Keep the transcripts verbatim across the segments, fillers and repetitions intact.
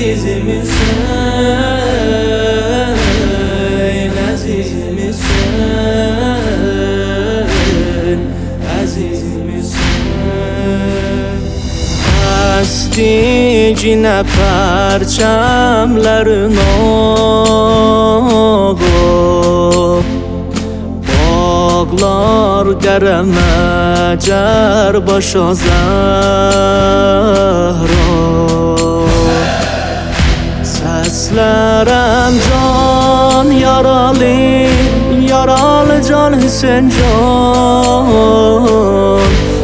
azizim Hüseyin, azizim Hüseyin, azizim Hüseyin. Asticine perçemlerin oğu, bağlar geremecer başa Zehra. Seslerem can yaralı, yaralı can Hüseyin can.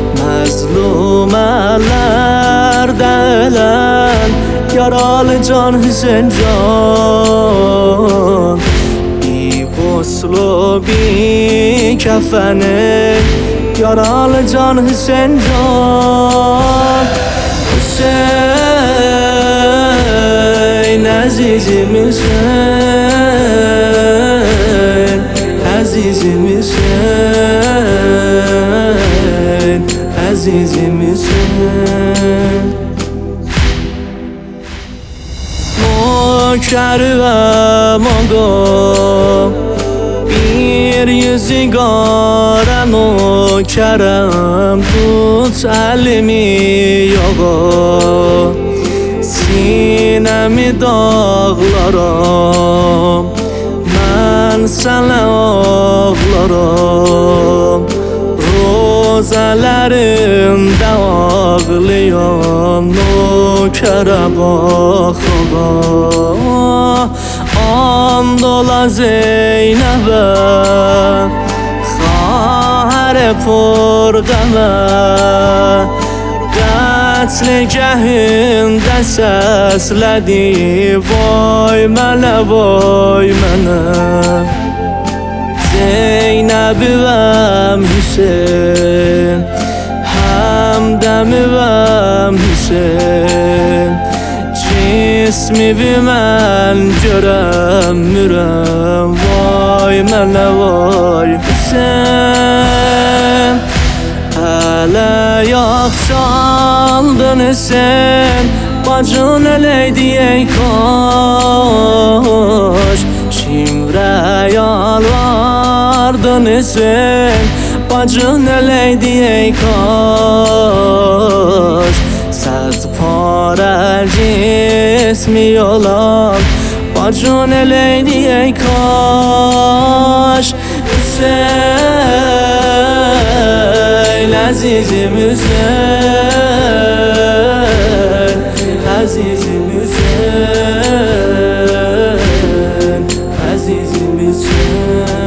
Mezlumeler delen yaralı can Hüseyin can. Bir guslu bir kefeni yaralı can Hüseyin can. Hüseyin, azizim Hüseyin, azizim Hüseyin, azizim Hüseyin. Nökervem ağam, bir yüzü gara nökerem, tut elimi yağa. Sinemi dağlaram, mən sənə ağlaram. Rozələrimdə ağlayan nökərə bax ağa. And ola Zeynəbə, xahər purqəmə. Qətligəhində səslədi vay mənə, vay mənə. Zeynəbivəm Hüseyin, həmdəmivəm Hüseyin. Cismimi mən görəmirəm, vay mənə, vay Hüseyin. Hələ yaxşı aldın Hüseyin, bacın eləydi ey kaş. Şimrə yalvardın Hüseyin, bacın eləydi ey kaş. Səd parə cismi olan bacın eləydi ey kaş. Hüseyin, azizim Hüseyin, azizim Hüseyin, azizim Hüseyin.